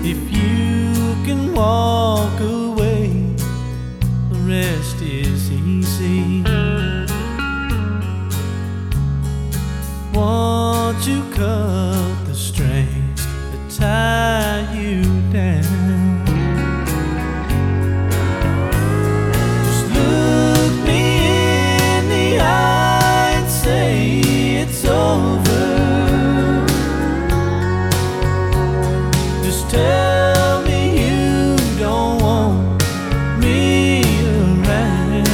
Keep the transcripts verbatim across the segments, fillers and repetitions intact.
If you can walk away, the rest is easy. Won't you cut the strings that tie you down? Just look me in the eye and say it's over. Just tell me you don't want me around.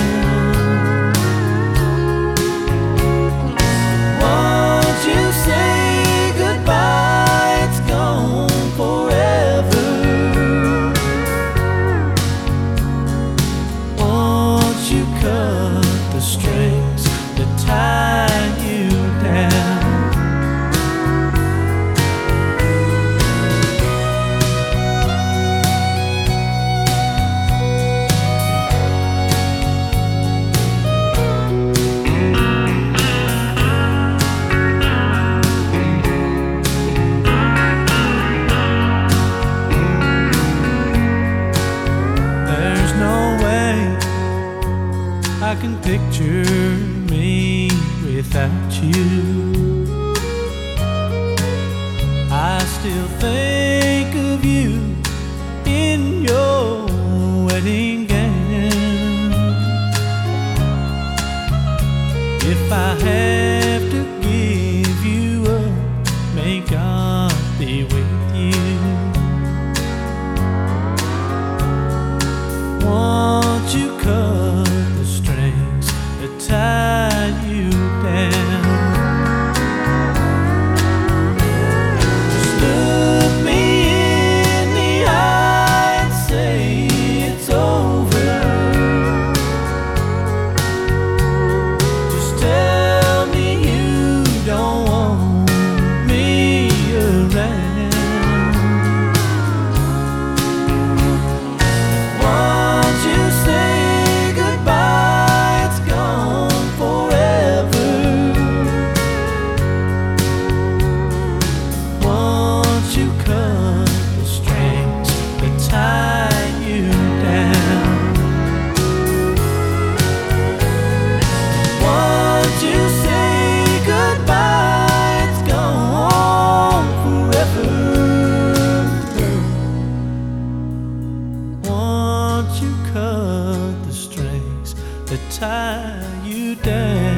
Won't you say goodbye? It's gone forever. Won't you cut the strings that tie you down? I can picture me without you. I still think of you in your wedding gown. If I have to give you up, may God be with you. Won't you come that tie you down? Just look me in the eye and say it's over. Just tell me you don't want me around. Won't you say goodbye? It's gone forever. Won't you cut the strings that tie you down? Won't you say goodbye? It's gone forever. Won't you cut the strings that tie you down?